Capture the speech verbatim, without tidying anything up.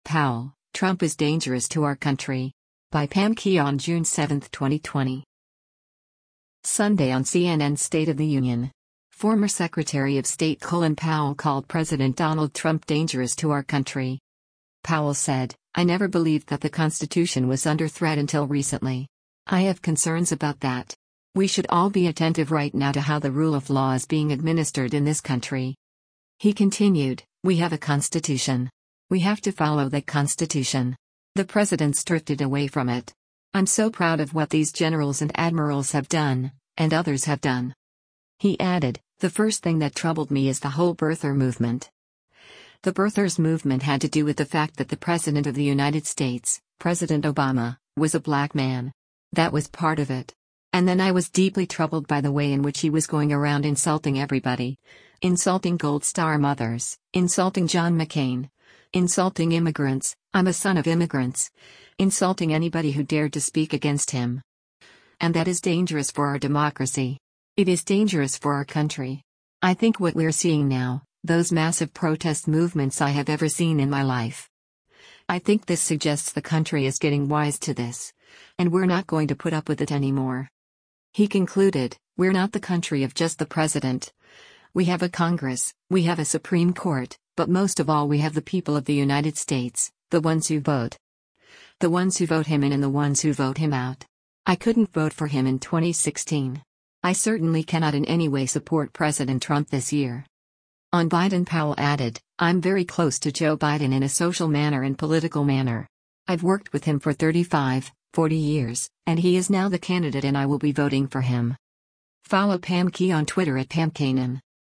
Powell, Trump is dangerous to our country. By Pam Keon, June seventh, twenty twenty. Sunday on C N N State of the Union. Former Secretary of State Colin Powell called President Donald Trump dangerous to our country. Powell said, "I never believed that the Constitution was under threat until recently. I have concerns about that. We should all be attentive right now to how the rule of law is being administered in this country." He continued, "We have a Constitution. We have to follow that Constitution. The president's drifted away from it. I'm so proud of what these generals and admirals have done, and others have done." He added, "The first thing that troubled me is the whole birther movement. The birthers movement had to do with the fact that the President of the United States, President Obama, was a black man. That was part of it. And then I was deeply troubled by the way in which he was going around insulting everybody. Insulting Gold Star mothers, insulting John McCain. Insulting immigrants, I'm a son of immigrants. Insulting anybody who dared to speak against him. And that is dangerous for our democracy. It is dangerous for our country. I think what we're seeing now, those massive protest movements I have ever seen in my life. I think this suggests the country is getting wise to this. And we're not going to put up with it anymore." He concluded, "We're not the country of just the president. We have a Congress, we have a Supreme Court, but most of all we have the people of the United States, the ones who vote. The ones who vote him in and the ones who vote him out. I couldn't vote for him in twenty sixteen. I certainly cannot in any way support President Trump this year." On Biden, Powell added, "I'm very close to Joe Biden in a social manner and political manner. I've worked with him for thirty-five, forty years, and he is now the candidate and I will be voting for him." Follow Pam Key on Twitter at Pam Kanan.